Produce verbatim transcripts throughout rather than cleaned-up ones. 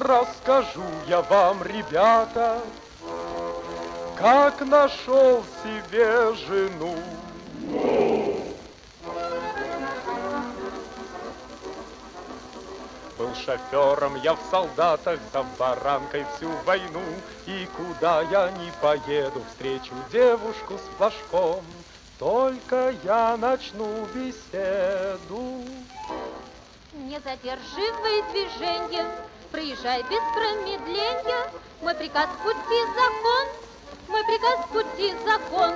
расскажу я вам, ребята, как нашел себе жену. Был шофером я в солдатах, за баранкой всю войну, и куда я ни поеду, встречу девушку с флажком, только я начну беседу. Не задерживай движение, проезжай без промедления. Мой приказ — пути закон, мой приказ — пути закон.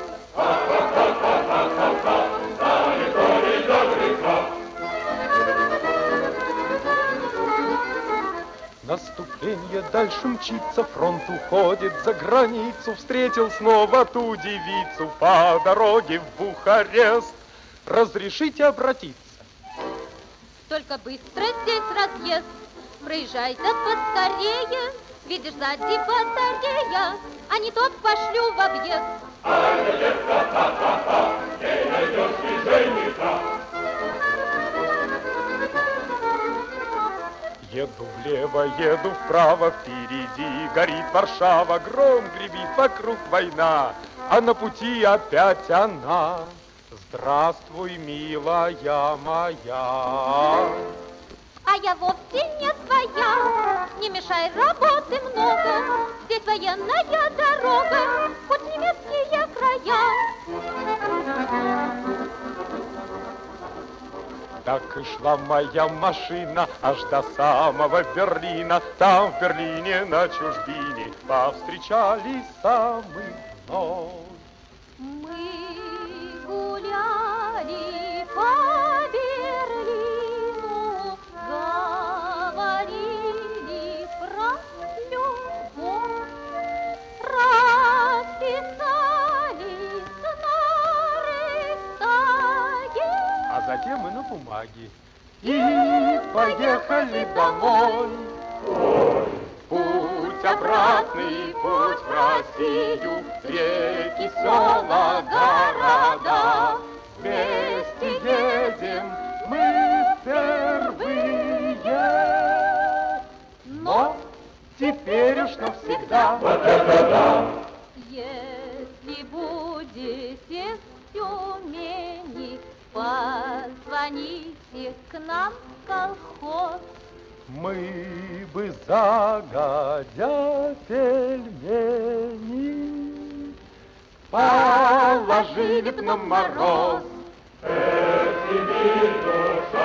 Наступление дальше мчится, фронт уходит за границу. Встретил снова ту девицу по дороге в Бухарест. Разрешите обратиться? Только быстро здесь разъезд, проезжай-то поскорее. Видишь, сзади батарея, а не тот пошлю в объезд. Ай, детка, ха-ха-ха, не найдешь движенника. Еду влево, еду вправо, впереди горит Варшава, гром гремит, вокруг война, а на пути опять она. Здравствуй, милая моя. А я вовсе не своя, не мешай, работы много. Здесь военная дорога, хоть немецкие края. Так и шла моя машина аж до самого Берлина. Там, в Берлине, на чужбине, повстречались самы вновь. Мы гуляли по Берлину, говорили про любовь, расписались на Рейхстаге. А затем мы на бумаге. И поехали домой. Путь обратный, путь в Россию, реки, села, города. Вместе едем мы впервые, но теперь уж навсегда. Вот это да! Если будете в Тюмени, позвоните к нам в колхоз. Мы бы загодя пельмени положили б на мороз. Эх, Сибирь, душа